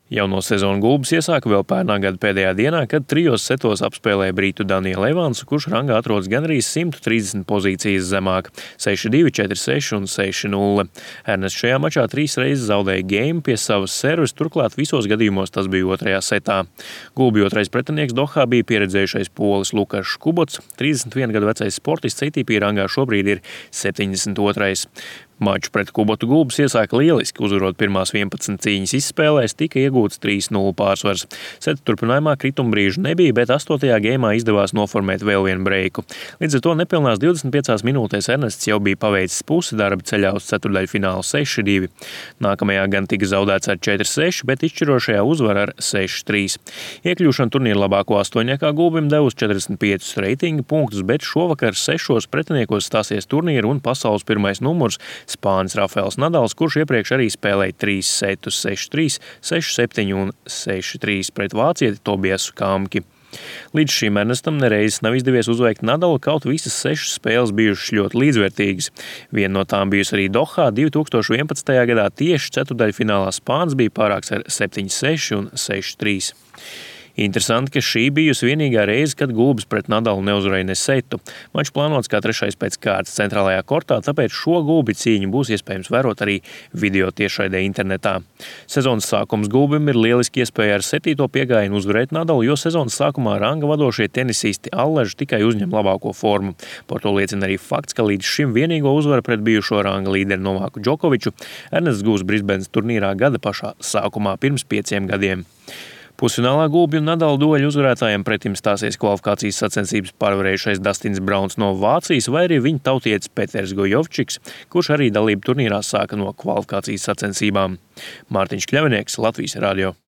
Jauno sezonu Gulbis iesāka vēl pērnā gada pēdējā dienā, kad trijos setos apspēlēja britu Danielu Evansu, kurš rangā atrodas gandrīz 130 pozīcijas zemāk – 6-2, 4-6 un 6-0. Ernests šajā mačā 3 reizes zaudēja game pie savas servis, turklāt visos gadījumos tas bija otrajā setā. Gulbi otrais pretinieks Dohā bija pieredzējušais polis Lukašs Kubots, 31 gadu vecais sportists ATP rangā šobrīd ir 72. Maču pret Kubotu Gulbis iesāka lieliski, uzvarot pirmās 11 cīņas izspēlēs, tika iegūts 3-0 pārsvars. Seta turpinājumā krituma brīžu nebija, bet 8. geimā izdevās noformēt vēl vienu breiku. Līdz ar to nepilnās 25 minūtēs Ernests jau bija paveicis pusi darba ceļā uz ceturdaļu finālu 6-2. Nākamajā gan tika zaudēts ar 4-6, bet izšķirošajā uzvara ar 6-3. Iekļūšana turnīra labāko astoņniekā Gulbim devusi 45 reitinga punktus, bet šovakar 6 pretiniekos stāsies turnīra un pasaules pirmais numurs Spānis Rafaels Nadals, kurš iepriekš arī spēlēja 3 setus 6-3, 6-7 un 6-3 pret vācieti Tobiasu Kamki. Līdz šim Ernestam nereiz nav izdevies uzveikt Nadalu, kaut visas 6 spēles bijušas ļoti līdzvērtīgas. Viena no tām bijusi arī Dohā 2011. gadā, tieši ceturdaļfinālā Spānis bija pārāks ar 7-6 un 6-3. Interesanti, ka šī bijusi vienīgā reize, kad Gulbis pret Nadalu neuzvarēja ne setu. Mačs plānots kā 3. pēc kārtas centrālajā kortā, tāpēc šo Gulbi cīņu būs iespējams vērot arī video tiešraidē internetā. Sezonas sākums Gulbim ir lieliski iespēja ar 7. piegājienu uzvarēt Nadalu, jo sezonas sākumā ranga vadošie tenisisti allaži tikai uzņem labāko formu. Par to liecina arī fakts, ka līdz šim vienīgo uzvaru pret bijušo ranga līderi Novaku Džokoviču Ernests gūs Brisbanes turnīrā gada pašā sākumā pirms 5 gadiem. Pusfinālā Gulbi un Nadalu dueļu uzvarētājiem pretim stāsies kvalifikācijas sacensības pārvarējušais Dastins Brauns no Vācijas vai arī viņa tautietis Peters Gojovčiks, kurš arī dalību turnīrā sāka no kvalifikācijas sacensībām. Mārtiņš Kļavinieks, Latvijas radio.